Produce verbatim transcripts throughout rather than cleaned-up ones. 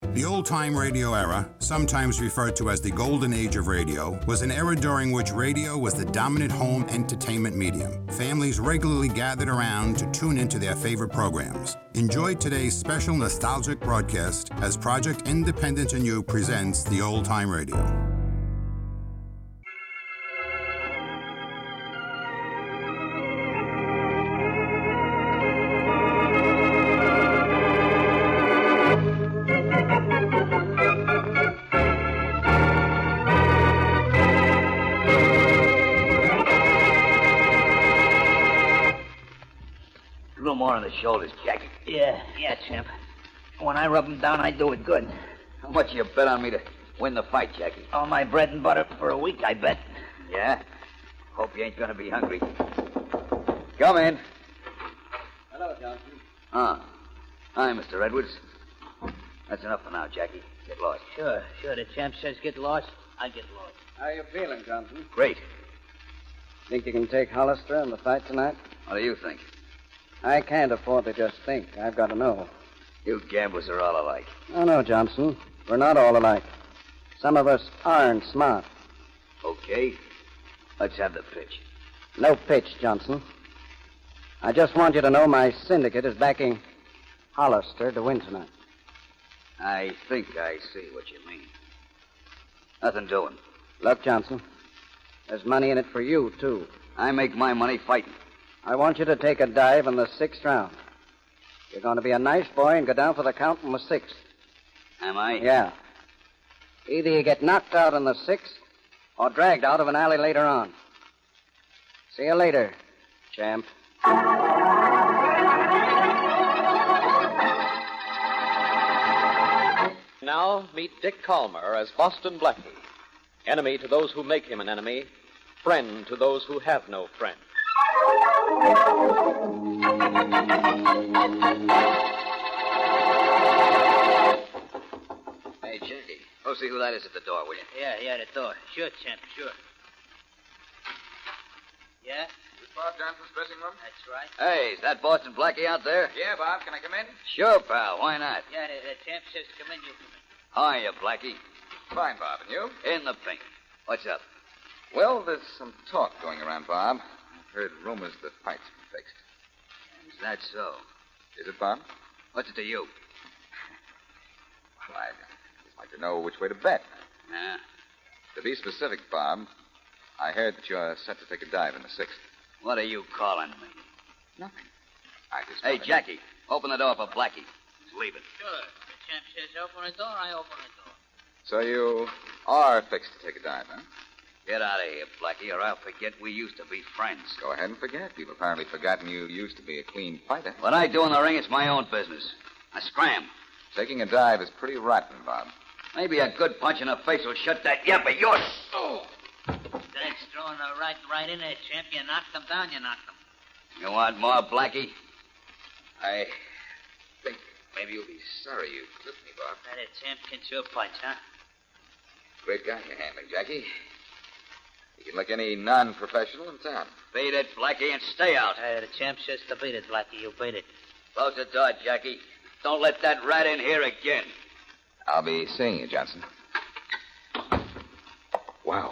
The old-time radio era, sometimes referred to as the golden age of radio, was an era during which radio was the dominant home entertainment medium. Families regularly gathered around to tune into their favorite programs. Enjoy today's special nostalgic broadcast as Project Independence and You presents the old-time radio. More on the shoulders, Jackie. Yeah, yeah, champ. When I rub them down, I do it good. How much you bet on me to win the fight, Jackie? All my bread and butter for a week, I bet. Yeah? Hope you ain't gonna be hungry. Come in. Hello, Johnson. Ah. Hi, Mister Edwards. That's enough for now, Jackie. Get lost. Sure, sure. The champ says get lost, I get lost. How are you feeling, Johnson? Great. Think you can take Hollister in the fight tonight? What do you think? I can't afford to just think. I've got to know. You gamblers are all alike. Oh, no, Johnson. We're not all alike. Some of us aren't smart. Okay. Let's have the pitch. No pitch, Johnson. I just want you to know my syndicate is backing Hollister to win tonight. I think I see what you mean. Nothing doing. Look, Johnson, there's money in it for you, too. I make my money fighting. I want you to take a dive in the sixth round. You're going to be a nice boy and go down for the count in the sixth. Am I? Yeah. Either you get knocked out in the sixth or dragged out of an alley later on. See you later, champ. Now, meet Dick Calmer as Boston Blackie. Enemy to those who make him an enemy. Friend to those who have no friend. Hey, Jackie, go see who that is at the door, will you? Yeah, yeah, the door. Sure, champ, sure. Yeah? Is this Bob Johnson's dressing room? That's right. Hey, is that Boston Blackie out there? Yeah, Bob. Can I come in? Sure, pal. Why not? Yeah, the, the champ says come in, you come in. Hiya, Blackie. Fine, Bob. And you? In the pink. What's up? Well, there's some talk going around, Bob. I've heard rumors that fights been fixed. Is that so? Is it, Bob? What's it to you? Well, I'd just like to know which way to bet. Nah. To be specific, Bob, I heard that you're set to take a dive in the sixth. What are you calling me? Nothing. I just Hey, wanted to- Jackie, open the door for Blackie. He's leaving. Sure. The champ says open the door, I open the door. So you are fixed to take a dive, huh? Get out of here, Blackie, or I'll forget we used to be friends. Go ahead and forget. You've apparently forgotten you used to be a clean fighter. What I do in the ring, it's my own business. I scram. Taking a dive is pretty rotten, Bob. Maybe a good punch in the face will shut that yap of yours. Oh. That's throwing the right, right in there, champ. You knocked them down, you knocked them. You want more, Blackie? I think maybe you'll be sorry you clipped me, Bob. That a champ can sure punch, huh? Great guy you're handling, Jackie. You can lick any non-professional in town. Beat it, Blackie, and stay out. Uh, the champ says to beat it, Blackie. You beat it. Close the door, Jackie. Don't let that rat in here again. I'll be seeing you, Johnson. Wow.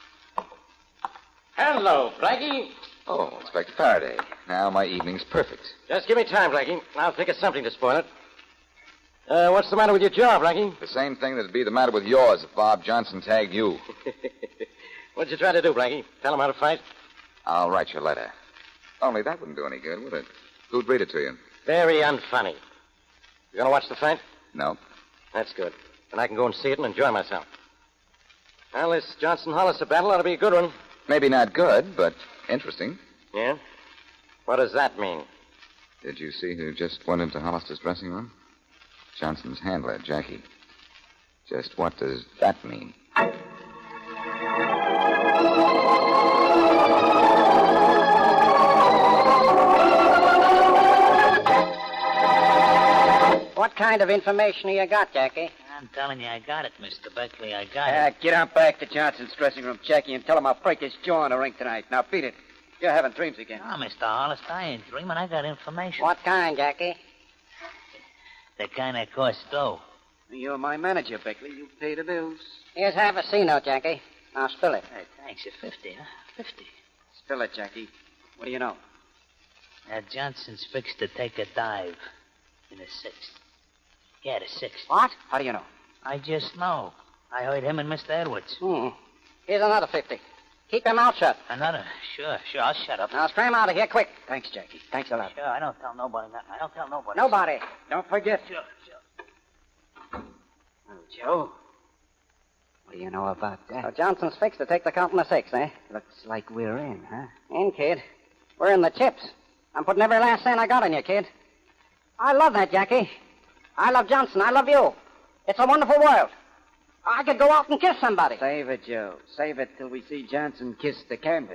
Hello, Blackie. Oh, Inspector Faraday. Now my evening's perfect. Just give me time, Blackie. I'll think of something to spoil it. Uh, what's the matter with your jaw, Blackie? The same thing that'd be the matter with yours if Bob Johnson tagged you. What'd you try to do, Blackie? Tell him how to fight? I'll write you a letter. Only that wouldn't do any good, would it? Who'd read it to you? Very unfunny. You gonna watch the fight? No. That's good. Then I can go and see it and enjoy myself. Well, this Johnson-Hollister battle ought to be a good one. Maybe not good, but interesting. Yeah? What does that mean? Did you see who just went into Hollister's dressing room? Johnson's handler, Jackie. Just what does that mean? What kind of information have you got, Jackie? I'm telling you, I got it, Mister Beckley. I got Uh, it. get on back to Johnson's dressing room, Jackie, and tell him I'll break his jaw in the ring tonight. Now, beat it. You're having dreams again. No, Mister Hollister, I ain't dreaming. I got information. What kind, Jackie? The kind that costs dough. You're my manager, Beckley. You pay the bills. Here's half a C note, Jackie. Now spill it. Hey, thanks. A fifty, huh? Fifty. Spill it, Jackie. What do you know? Uh, Johnson's fixed to take a dive in the sixth. Yeah, the sixth. What? How do you know? I just know. I heard him and Mister Edwards. Hmm. Here's another fifty. Keep your mouth shut. Another? Sure, sure. I'll shut up. Now scram out of here quick. Thanks, Jackie. Thanks a lot. Sure, I don't tell nobody nothing. I don't tell nobody. Nobody. Don't forget. Sure, sure. Oh, Joe. What do you know about that? So Johnson's fixed to take the count in the sixth, eh? Looks like we're in, huh? In, kid. We're in the chips. I'm putting every last cent I got on you, kid. I love that, Jackie. I love Johnson. I love you. It's a wonderful world. I could go out and kiss somebody. Save it, Joe. Save it till we see Johnson kiss the canvas.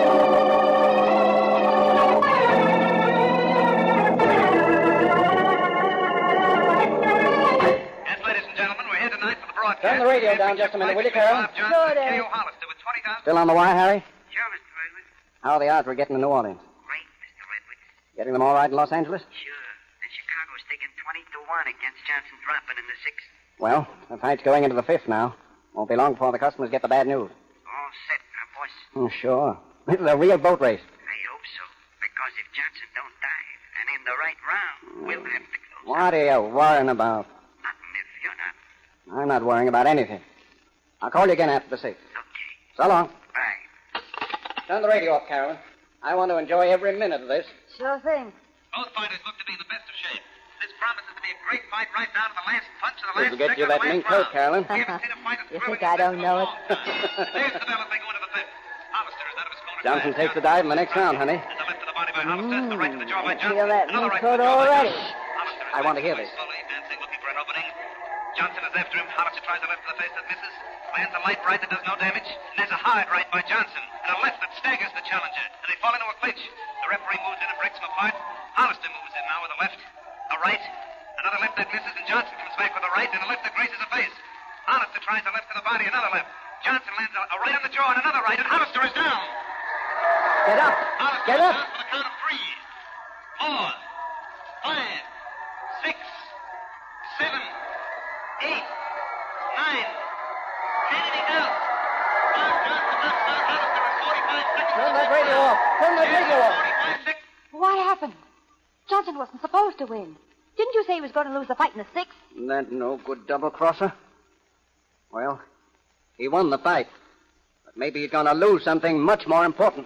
Turn the radio down just a minute, will you, Carol? Sure, Dad. Still on the wire, Harry? Sure, Mister Edwards. How are the odds we're getting to New Orleans? Great, Mister Edwards. Getting them all right in Los Angeles? Sure. And Chicago's taking twenty to one against Johnson dropping in the sixth. Well, the fight's going into the fifth now. Won't be long before the customers get the bad news. All set, huh, boss? Oh, sure. This is a real boat race. I hope so. Because if Johnson don't dive and in the right round, we'll have to close. What are you worrying about? Nothing if you're not. I'm not worrying about anything. I'll call you again after the sixth. Okay. So long. Bye. Turn the radio up, Carolyn. I want to enjoy every minute of this. Sure thing. Both fighters look to be in the best of shape. This promises to be a great fight right down to the last punch of the last Didn't get second you of that the mink last coat, round. Carolyn. We haven't seen a fight as You thrilling think I as this don't in a know long it? time. There's the bell as they go into the fifth. Hollister is out of his corner. Johnson fast. takes the dive in the next round, honey. And the left to the body by Hollister. The right to the jaw by I Johnson. feel that Another mink right to the coat jaw by already. Johnson. Hollister is I want to hear back this. slowly, dancing, looking for an opening. Johnson is after him. Hollister tries a left to the face that misses. Lands a light right that does no damage. And there's a hard right by Johnson. And a left that staggers the challenger. And they fall into a clinch. The referee moves in and breaks them apart. Hollister moves in now with a left. A right. Another left that misses, and Johnson comes back with a right, and a left that grazes a face. Hollister tries a left to the body, another left. Johnson lands a, a right on the jaw and another right, and Hollister is down. Get up. Hollister Get is up. down for the count of three, four, five, six, seven, eight, nine, ten, and he's out. Bob Johnson knocks out Hollister in forty-five seconds. Turn that radio off. Turn that radio off. forty-five seconds. What happened? Johnson wasn't supposed to win. Didn't you say he was going to lose the fight in the sixth? Isn't that no good double-crosser? Well, he won the fight. But maybe he's going to lose something much more important.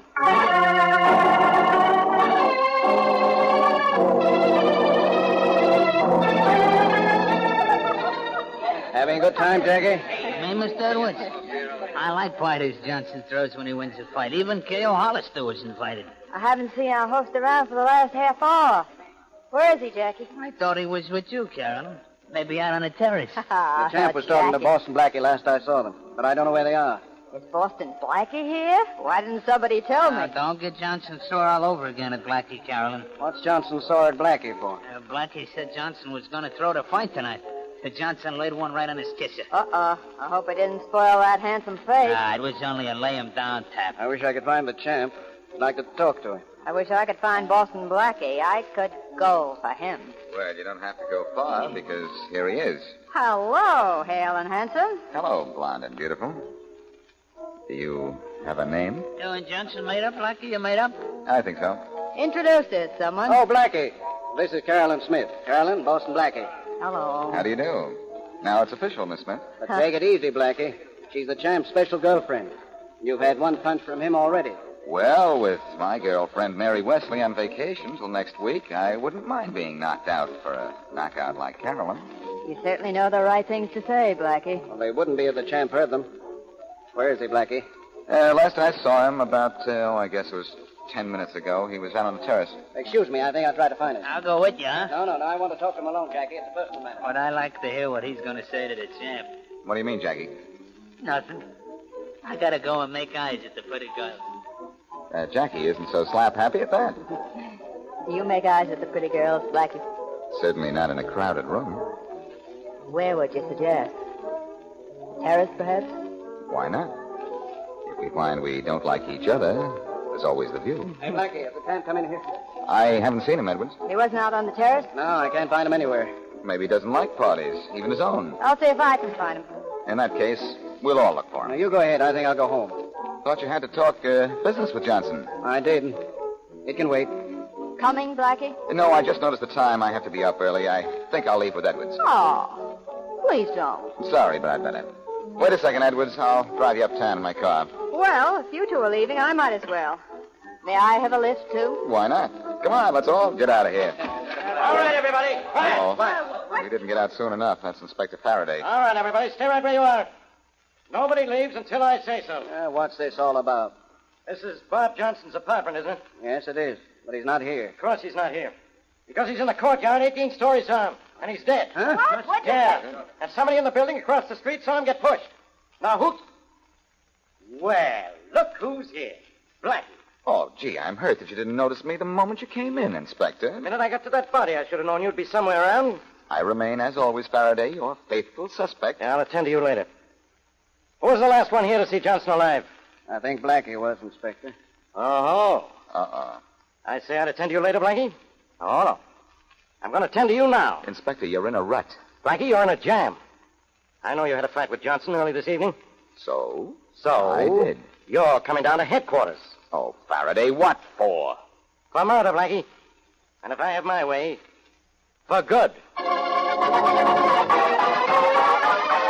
Having a good time, Jackie? Me, Mister Edwards? I like fighters Johnson throws when he wins a fight. Even K O Hollister was invited. I haven't seen our host around for the last half hour. Where is he, Jackie? I thought he was with you, Carolyn. Maybe out on the terrace. The champ was talking to Boston Blackie last I saw them, but I don't know where they are. Is Boston Blackie here? Why didn't somebody tell Now, me? don't get Johnson sore all over again at Blackie, Carolyn. What's Johnson sore at Blackie for? Uh, Blackie said Johnson was going to throw the fight tonight. But Johnson laid one right on his kisser. Uh-uh. I hope it didn't spoil that handsome face. Nah, it was only a lay-him-down tap. I wish I could find the champ. I'd like to talk to him. I wish I could find Boston Blackie. I could go for him. Well, you don't have to go far because here he is. Hello, hale and handsome. Hello, blonde and beautiful. Do you have a name? You and Johnson made up, Blackie? You made up? I think so. Introduce it, someone. Oh, Blackie. This is Carolyn Smith. Carolyn, Boston Blackie. Hello. How do you do? Now it's official, Miss Smith. But take it easy, Blackie. She's the champ's special girlfriend. You've had one punch from him already. Well, with my girlfriend Mary Wesley on vacation till next week, I wouldn't mind being knocked out for a knockout like Carolyn. You certainly know the right things to say, Blackie. Well, they wouldn't be if the champ heard them. Where is he, Blackie? Uh, last I saw him, about, uh, oh, I guess it was ten minutes ago, he was out on the terrace. Excuse me, I think I'll try to find him. I'll go with you, huh? No, no, no, I want to talk to him alone, Jackie. It's a personal matter. But I like to hear what he's going to say to the champ. What do you mean, Jackie? Nothing. I got to go and make eyes at the pretty girl. Uh, Jackie isn't so slap happy at that. Do you make eyes at the pretty girls, Blackie? Certainly not in a crowded room. Where would you suggest? Terrace, perhaps? Why not? If we find we don't like each other, there's always the view. Hey, Blackie, has the champ come in here? I haven't seen him, Edwards. He wasn't out on the terrace? No, I can't find him anywhere. Maybe he doesn't like parties, even his own. I'll see if I can find him. In that case, we'll all look for him. Now, you go ahead. I think I'll go home. Thought you had to talk uh, business with Johnson. I did. It can wait. Coming, Blackie? No, I just noticed the time. I have to be up early. I think I'll leave with Edwards. Oh, please don't. I'm sorry, but I'd better. Wait a second, Edwards. I'll drive you uptown in my car. Well, if you two are leaving, I might as well. May I have a lift, too? Why not? Come on, let's all get out of here. All right, everybody. Quiet. Oh, we didn't get out soon enough. That's Inspector Faraday. All right, everybody. Stay right where you are. Nobody leaves until I say so. Uh, what's this all about? This is Bob Johnson's apartment, isn't it? Yes, it is. But he's not here. Of course he's not here. Because he's in the courtyard eighteen stories on, and he's dead. Huh? What? What'd you Yeah. say? And somebody in the building across the street saw him get pushed. Now, who... Well, look who's here. Blackie. Oh, gee, I'm hurt that you didn't notice me the moment you came in, Inspector. The minute I got to that body, I should have known you'd be somewhere around. I remain, as always, Faraday, your faithful suspect. Yeah, I'll attend to you later. Who was the last one here to see Johnson alive? I think Blackie was, Inspector. Oh. Uh-uh. I say I'd attend to you later, Blackie? Oh, no. I'm going to attend to you now. Inspector, you're in a rut. Blackie, you're in a jam. I know you had a fight with Johnson early this evening. So? So? I did. You're coming down to headquarters. Oh, Faraday, what for? For murder, Blackie. And if I have my way, for good.